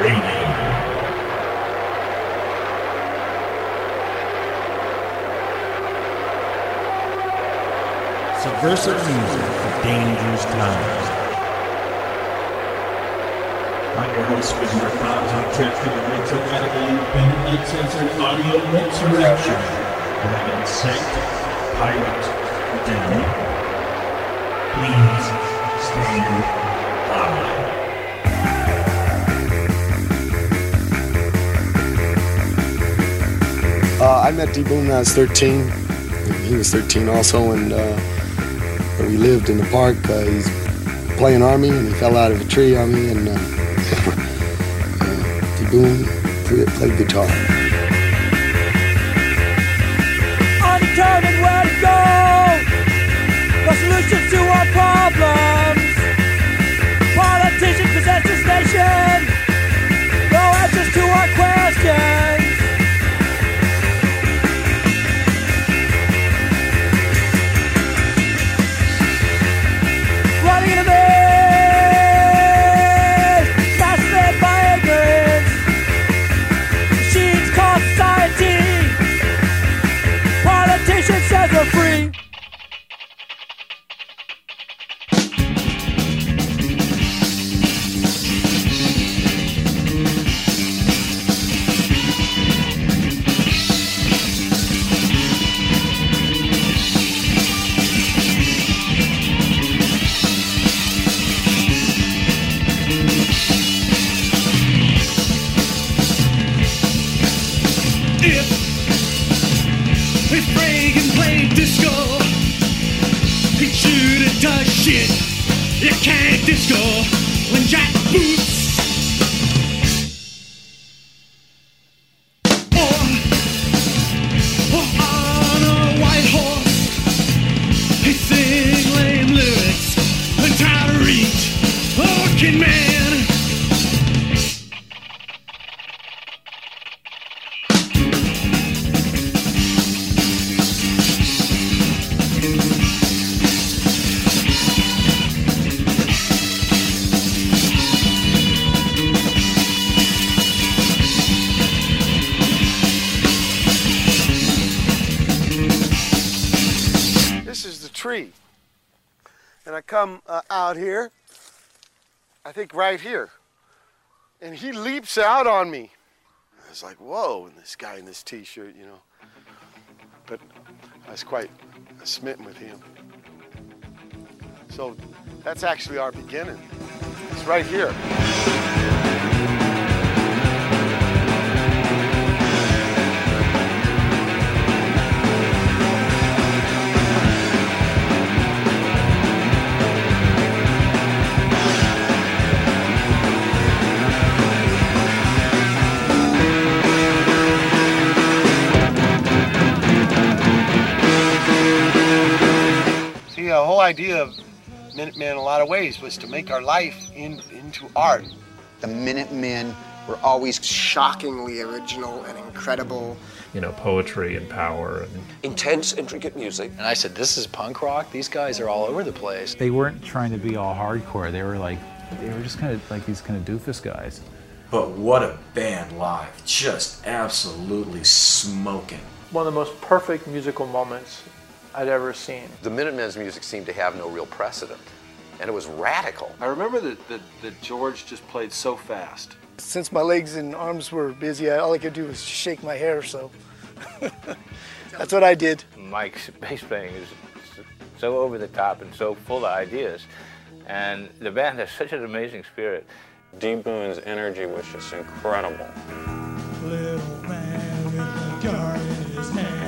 Radio. Subversive music for dangerous times. I'm your host, Mr. Contact, transmitting radically independent, uncensored audio insurrection. Without consent, pirate, down. Please stand by. I met D-Boon when I was 13. He was 13 also, and we lived in the park. He's playing Army, and he fell out of a tree on me, and D-Boon played guitar. Undetermined where to go, no solutions to our problems. Politicians possess this nation, no answers to our questions. Running in a maze, fascinated by ignorance. Machines cause society. Politicians says we're free. If Reagan played disco, he should have done shit. You can't disco when Jack Boots or on a white horse, he sing lame lyrics and try to reach a working man. Tree, and I come out here, I think right here, and he leaps out on me. I was like, whoa, and this guy in this t-shirt, you know, but I was quite smitten with him. So that's actually our beginning. It's right here. The whole idea of Minutemen in a lot of ways was to make our life into art. The Minutemen were always shockingly original and incredible. You know, poetry and power. And intense, intricate music. And I said, this is punk rock? These guys are all over the place. They weren't trying to be all hardcore. They were just kind of like these kind of doofus guys. But what a band live. Just absolutely smoking. One of the most perfect musical moments I'd ever seen. The Minutemen's music seemed to have no real precedent, and it was radical. I remember that George just played so fast. Since my legs and arms were busy, all I could do was shake my hair, so that's what I did. Mike's bass playing is so over the top and so full of ideas, and the band has such an amazing spirit. D-Boon's energy was just incredible. Little man with a gun in his hand.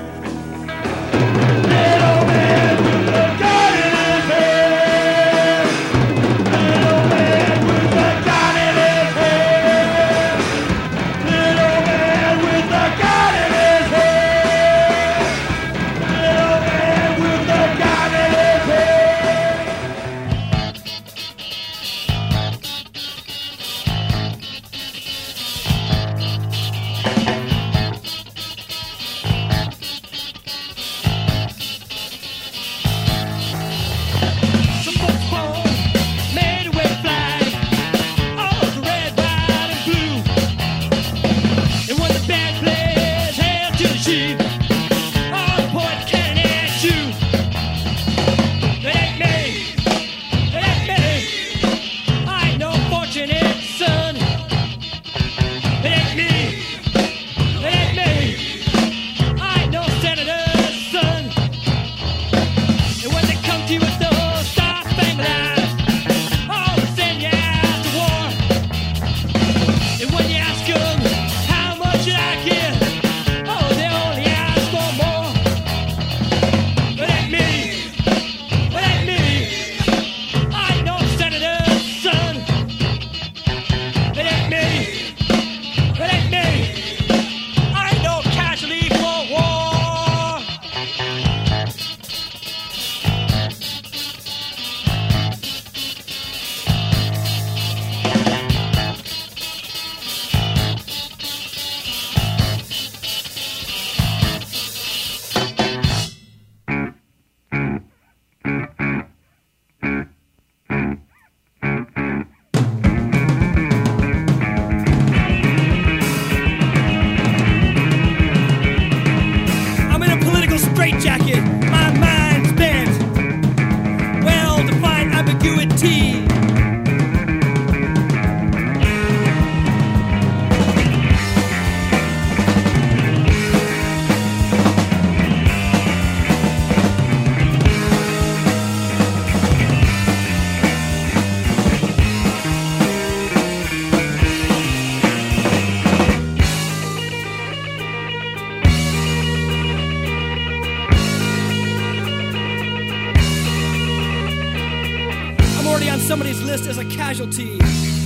casualty.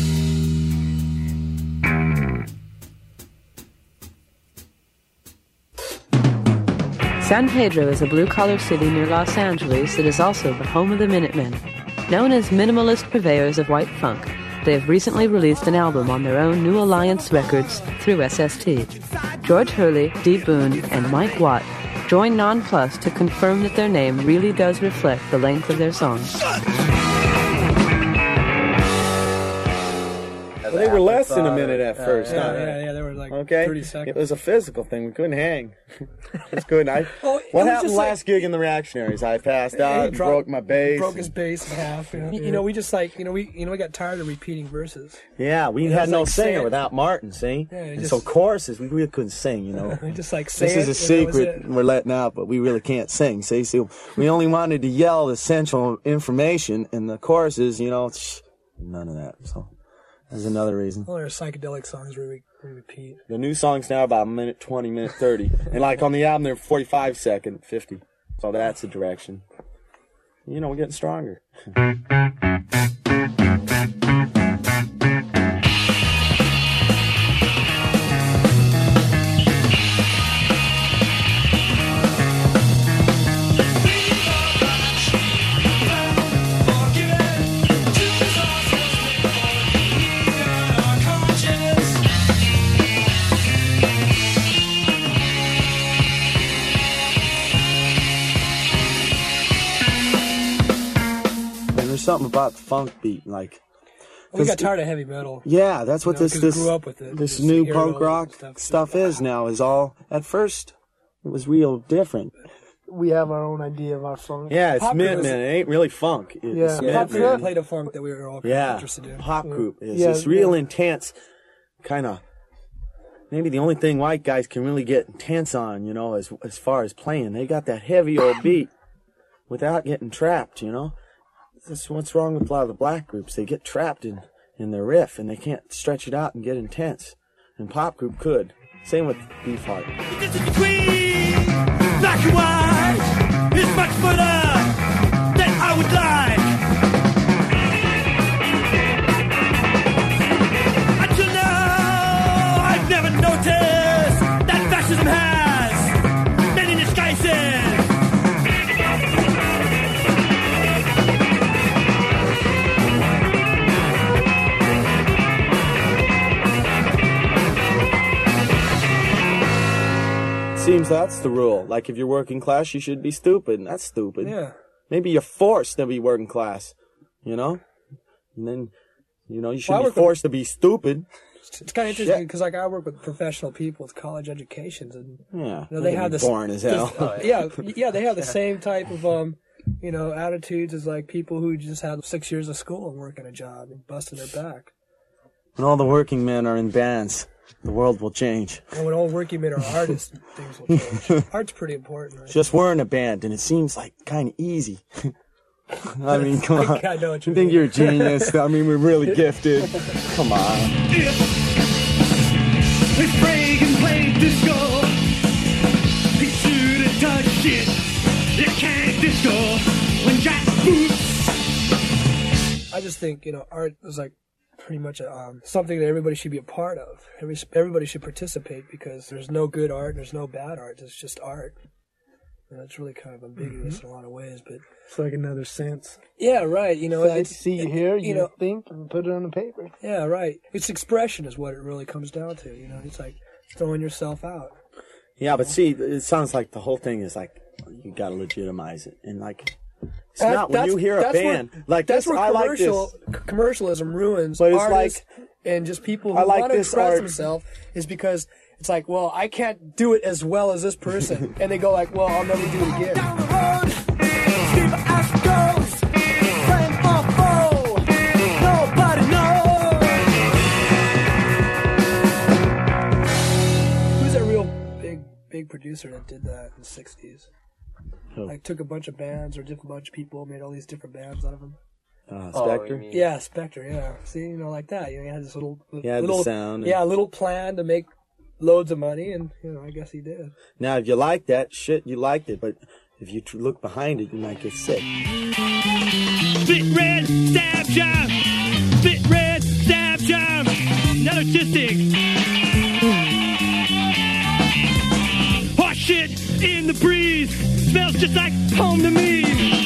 San Pedro is a blue-collar city near Los Angeles that is also the home of the Minutemen. Known as minimalist purveyors of white funk, they have recently released an album on their own New Alliance Records through SST. George Hurley, Dee Boone, and Mike Watt join Non-Plus to confirm that their name really does reflect the length of their songs. Well, they were less than a minute at first. Yeah, they were like 30 seconds. It was a physical thing. We couldn't hang. It's good. What happened last gig in the Reactionaries? I passed out and broke my bass. Broke his bass in half. You know, we just we got tired of repeating verses. Yeah, we had no singer without Martin, see? Yeah, and so choruses, we really couldn't sing, you know. Just like say this is a secret we're letting out, but we really can't sing, see? So we only wanted to yell the essential information, and the choruses, you know, none of that, so... There's another reason. Well, there are psychedelic songs where we repeat. The new songs now are about a minute 20, minute 30. And like on the album, they're 45 second, 50. So that's the direction. You know, we're getting stronger. Something about the funk beat, like we got tired of heavy metal. Yeah, that's what this grew up with it. This new punk rock stuff is now. Is all at first it was real different. We have our own idea of our funk. Yeah, it's Minutemen. It ain't really funk. It's Pop group played a funk that we were all interested in. Pop group is it's real intense, kind of. Maybe the only thing white guys can really get intense on, you know, as far as playing, they got that heavy old beat without getting trapped, you know. That's what's wrong with a lot of the black groups. They get trapped in their riff, and they can't stretch it out and get intense. And pop group could. Same with Beefheart. The distance between black and white is much further than I would like. Until now, I've never noticed that fascism has many disguises. Seems that's the rule. Like if you're working class, you should be stupid. That's stupid. Yeah. Maybe you're forced to be working class, you know? And then, you know, you shouldn't be forced to be stupid. It's kind of interesting because, like, I work with professional people with college educations, and they have this boring as hell. They have the same type of attitudes as like people who just had 6 years of school and working a job and busting their back. When all the working men are in bands, the world will change. And when all working men are artists, things will change. Art's pretty important, right? Just we're in a band, and it seems like kind of easy. I mean, come on. I know what you think you're a genius. I mean, we're really gifted. Come on. If Reagan played disco, he should have touched shit. You can't disco when Jack boots. I just think, art is like pretty much something that everybody should be a part of. Everybody should participate because there's no good art, there's no bad art. It's just art. And it's really kind of ambiguous in a lot of ways, but it's like another sense. Yeah, right. I see you here, you think, and put it on the paper. Yeah, right. It's expression is what it really comes down to. It's like throwing yourself out. Yeah, but see, it sounds like the whole thing is like you got to legitimize it, and like it's not when you hear a band like that's this. Where I like this. Commercialism ruins but it's artists and just people who want to express themselves is because. It's like, well, I can't do it as well as this person. And they go like, well, I'll never do it again. Down the road, Steve Astros, playing awful, nobody knows. Who's a real big producer that did that in the 60s? Oh. Like took a bunch of bands or different bunch of people, made all these different bands out of them. Spectre? Yeah, Spectre, yeah. See, like that. You had this little the sound. Yeah, a little plan to make loads of money, and I guess he did. Now, if you like that shit, you liked it, but if you look behind it, you might get sick. Spit red, stab job. Spit artistic. Hot shit in the breeze smells just like home to me.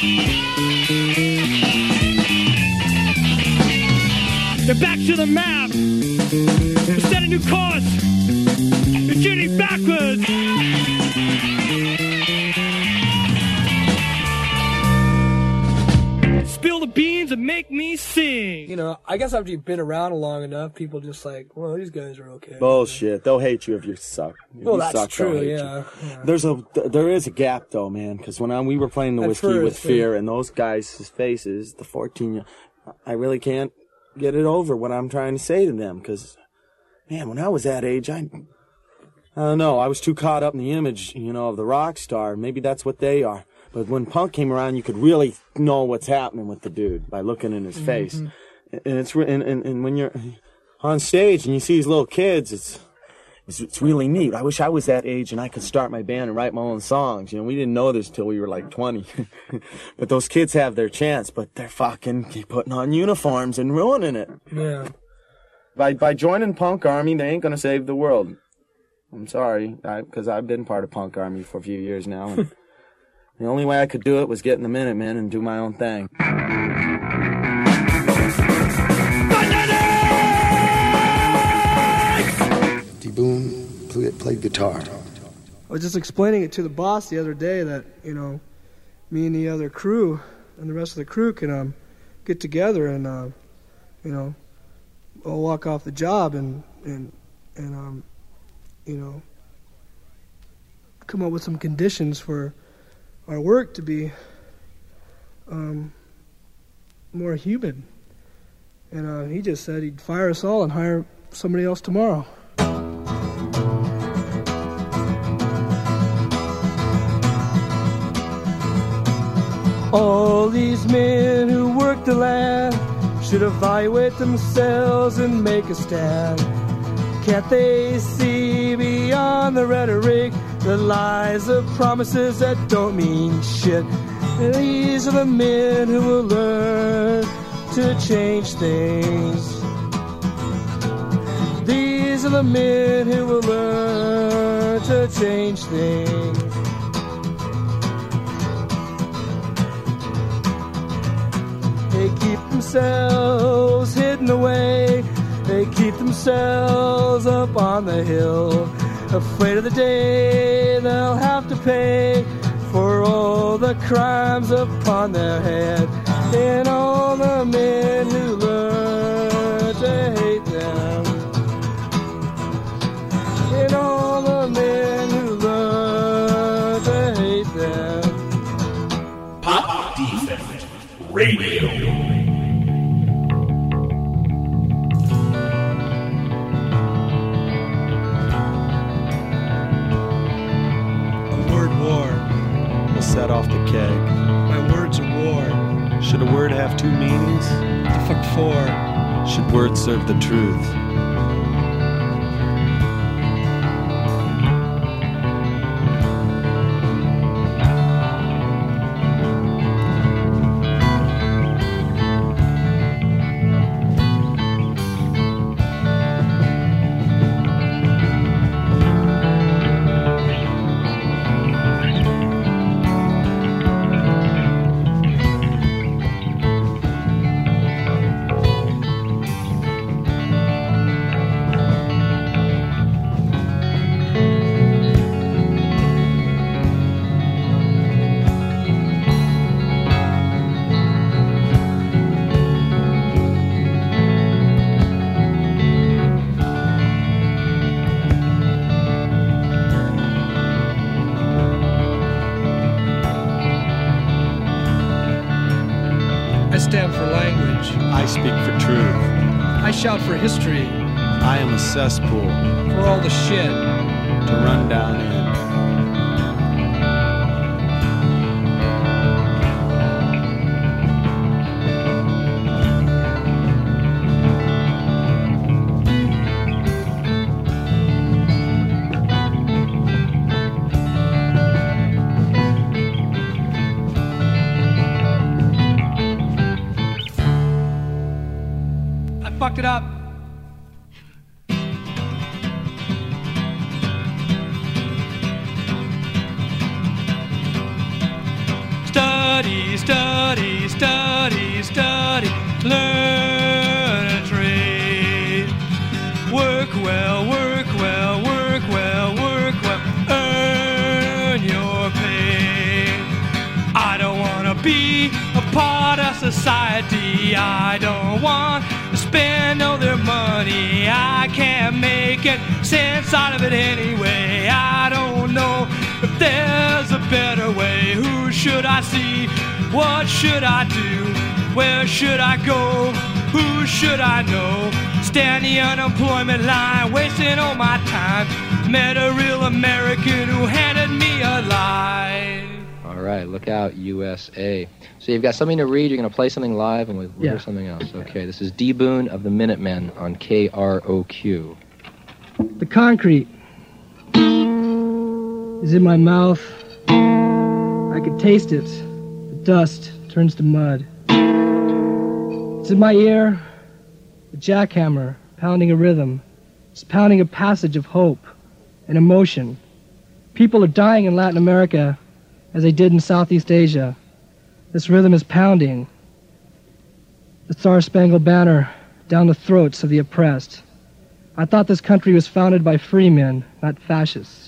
They're back to the map. We set a new course. You're shooting backwards. Spill the beans and make me sing. You know, I guess after you've been around long enough, people just like, well, these guys are okay. Bullshit. They'll hate you if you suck. If Well, you that's suck, they'll true, hate you. yeah. There is a gap though, man. Because when we were playing the At Whiskey first, with Fear yeah. and those guys' faces, the 14, I really can't get it over what I'm trying to say to them. Because, man, when I was that age, I don't know. I was too caught up in the image, of the rock star. Maybe that's what they are. But when punk came around, you could really know what's happening with the dude by looking in his face. And it's and when you're on stage and you see these little kids, it's really neat. I wish I was that age and I could start my band and write my own songs. We didn't know this till we were like 20. But those kids have their chance, but they're fucking putting on uniforms and ruining it. Yeah. By joining Punk Army, they ain't gonna save the world. I'm sorry, because I've been part of Punk Army for a few years now. And the only way I could do it was get in the Minutemen and do my own thing. D. Boon played guitar. I was just explaining it to the boss the other day that, me and the other crew and the rest of the crew can get together and, I'll walk off the job and come up with some conditions for our work to be more human. And he just said he'd fire us all and hire somebody else tomorrow. All these men who work the land should evaluate themselves and make a stand. Can't they see beyond the rhetoric, the lies of promises that don't mean shit? These are the men who will learn to change things. These are the men who will learn to change things. They keep themselves hidden away. They keep themselves up on the hill, afraid of the day they'll have to pay for all the crimes upon their head. And all the men who learn to hate them. And all the men who learn to hate them. Pop Defect Radio. Set off the keg. My words are war. Should a word have two meanings? The fuck for? Should words serve the truth? I speak for truth. I shout for history. I am a cesspool. For all the shit to run down in. fucked it up. study, study, study, study, learn a trade. Work well, work well, work well, work well, earn your pay. I don't want to be a part of society. I don't want to spend all their money. I can't make it sense out of it anyway. I don't know if there's a better way. Who should I see? What should I do? Where should I go? Who should I know? Stand the unemployment line, wasting all my time. Met a real American who handed me a lie. All right, look out, USA. So you've got something to read, you're going to play something live, and we'll hear something else. Okay, this is D. Boone of the Minutemen on KROQ. The concrete is in my mouth. I can taste it. The dust turns to mud. It's in my ear. The jackhammer pounding a rhythm. It's pounding a passage of hope and emotion. People are dying in Latin America as they did in Southeast Asia. This rhythm is pounding the Star-Spangled Banner down the throats of the oppressed. I thought this country was founded by free men, not fascists.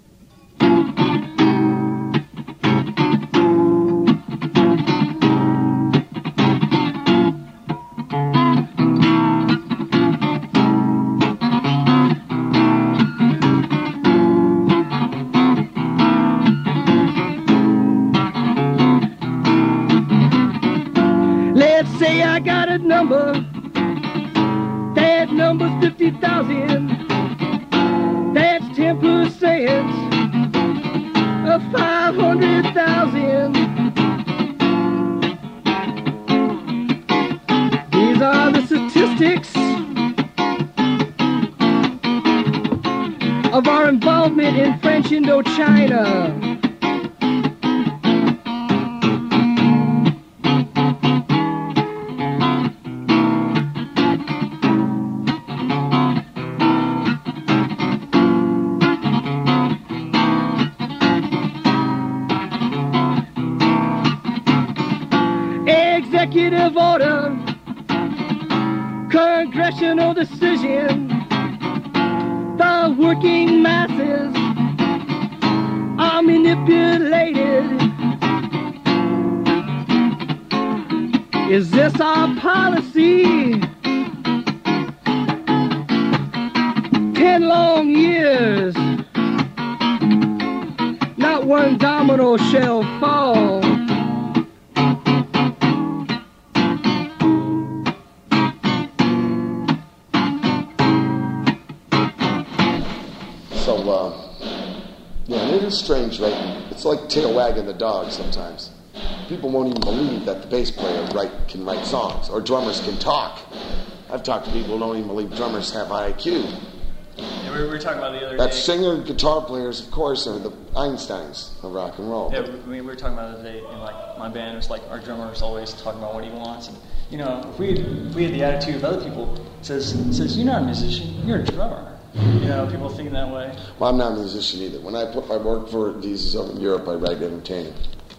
Let's say I got a number. That number's 50,000. That's 10% of 500,000. These are the statistics of our involvement in French Indochina. Executive order, congressional decision, the working masses are manipulated. Is this our policy? 10 long years, not one domino shall fall. Yeah, it is strange, right? It's like tail wagging the dog sometimes. People won't even believe that the bass player can write songs, or drummers can talk. I've talked to people who don't even believe drummers have IQ. Yeah, we were talking about the other day. That singer and guitar players, of course, are the Einsteins of rock and roll. Yeah, we were talking about the other day, and like my band was like, our drummer is always talking about what he wants. And, you know, if we had the attitude of other people, says you're not a musician, you're a drummer. You know, people thinking that way. Well, I'm not a musician either. When I put my work for these over in Europe, I write entertainment.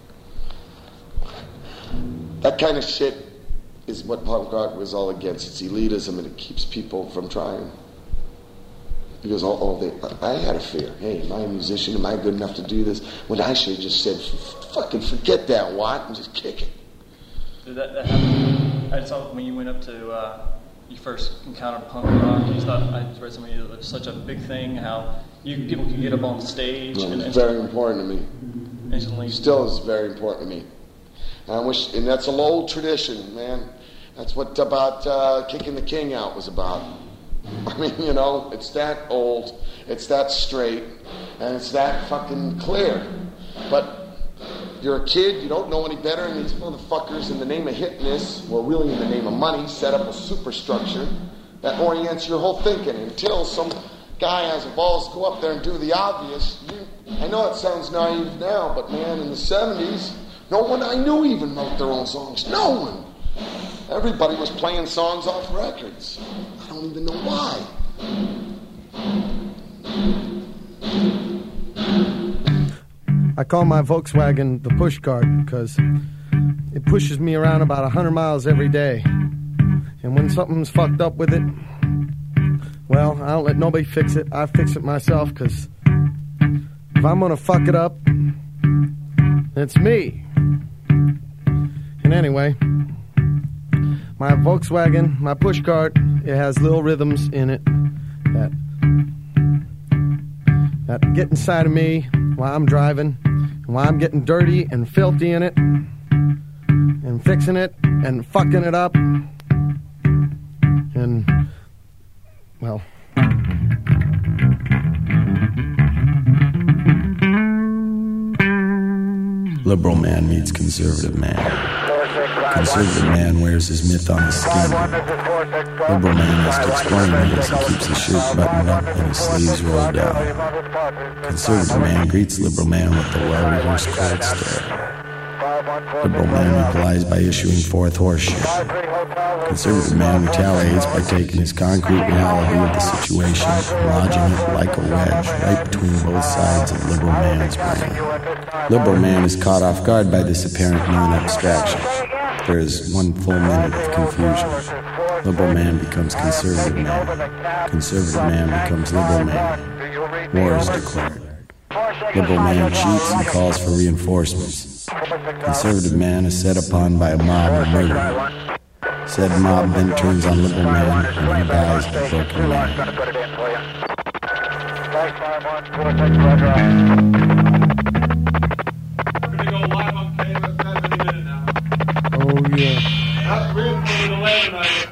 That kind of shit is what punk rock was all against. It's elitism, and it keeps people from trying. Because I had a fear. Hey, am I a musician? Am I good enough to do this? When I should have just said, fucking forget that, Watt, and just kick it. Did that happen? I saw when you went up to... you first encountered punk rock. You thought, I read something that it was such a big thing, how people could get up on stage. Well, it's very important to me. Instantly. Still is very important to me. And that's an old tradition, man. That's what about kicking the king out was about. I mean, you know, it's that old, it's that straight, and it's that fucking clear. But you're a kid, you don't know any better, and these motherfuckers, in the name of hitting this, well, really in the name of money, set up a superstructure that orients your whole thinking until some guy has the balls to go up there and do the obvious. I know it sounds naive now, but man, in the 70s, no one I knew even wrote their own songs. No one. Everybody was playing songs off records. I don't even know why. I call my Volkswagen the push cart because it pushes me around about 100 miles every day. And when something's fucked up with it, well, I don't let nobody fix it. I fix it myself, because if I'm gonna fuck it up, it's me. And anyway, my Volkswagen, my pushcart, it has little rhythms in it that get inside of me while I'm driving, and while I'm getting dirty and filthy in it, and fixing it and fucking it up. And, well, liberal man meets conservative man. Conservative man wears his myth on his skin. Liberal man has to explain it as he keeps his shirt buttoned up and his sleeves rolled down. Conservative man greets liberal man with the well-rehearsed cold stare. Liberal man replies by issuing forth horseshit. Conservative man retaliates by taking his concrete reality of the situation and lodging it like a wedge right between both sides of liberal man's brain. Liberal man is caught off guard by this apparent non-abstraction. There is 1 full minute of confusion. Liberal man becomes conservative man. Conservative man becomes liberal man. War is declared. Liberal man cheats and calls for reinforcements. Conservative man is set upon by a mob and murdered. Said mob then turns on liberal man and he dies a broken man. Oh yeah. That's real for the 11 I get.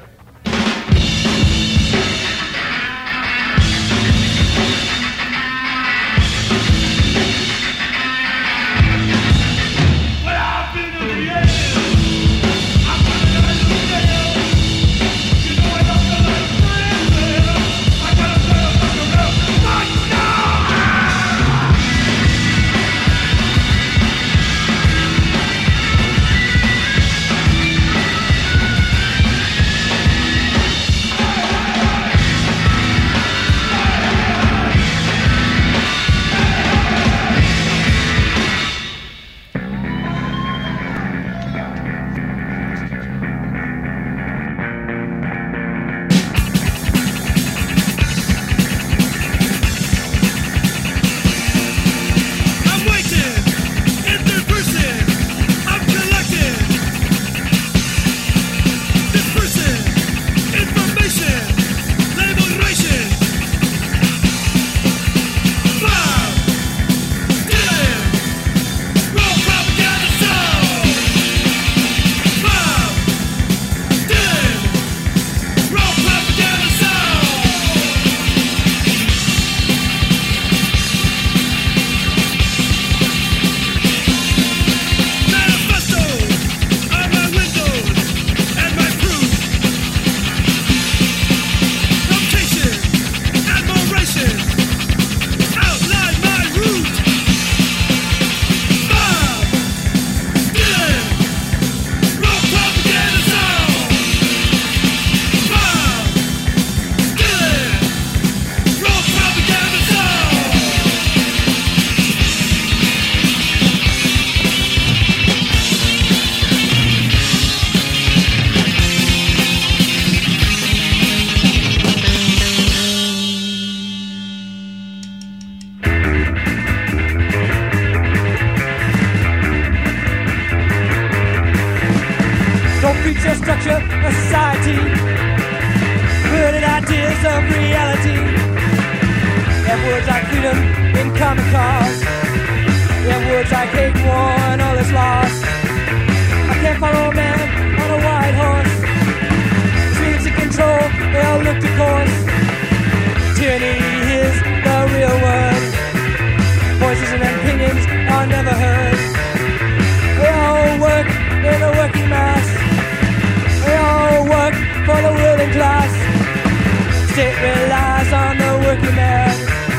structure of society, perverted ideas of reality. Have words like freedom in common cause. Have words like hate, war, and all is lost. I can't follow a man on a white horse. Dreams of control, they all look to course. Tyranny is the real word. Voices and opinions are never heard. They all work in the working mass. They all work for the ruling class. State relies on the working man.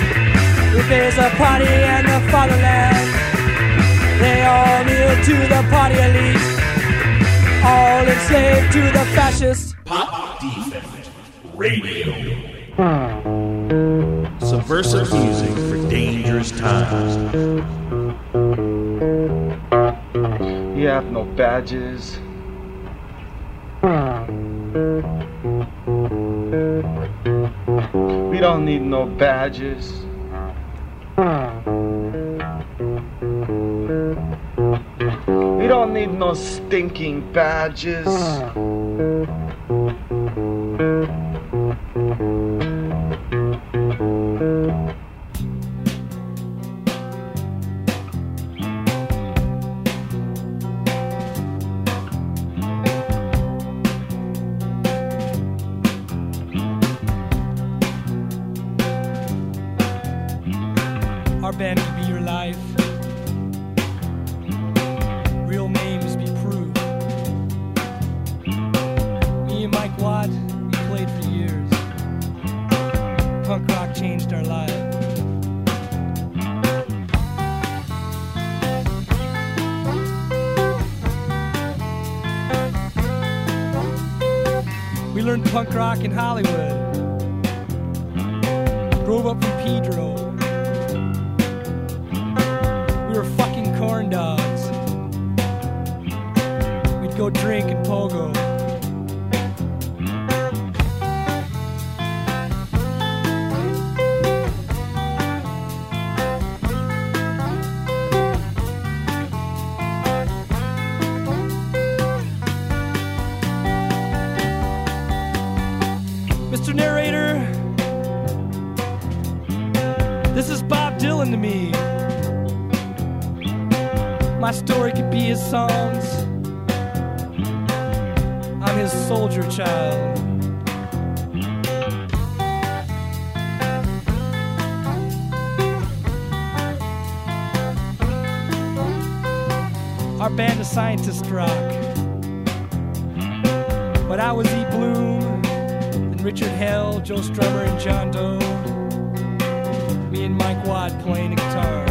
If there's a party and the fatherland, they all kneel to the party elite, all enslaved to the fascists. Pop Defect Radio. Subversive music for dangerous times. We have no badges. We don't need no badges. We don't need no stinking badges. Our band could be your life. Real names be proved. Me and Mike Watt, we played for years. Punk rock changed our lives. We learned punk rock in Hollywood. Drove up from Pedro. We were fucking corn dogs. We'd go drink and pogo. Mr. Narrator, this is Bob Dylan to me. My story could be his songs. I'm his soldier child. Our band is scientist rock. But I was E. Bloom, and Richard Hell, Joe Strummer, and John Doe. Me and Mike Watt playing the guitar.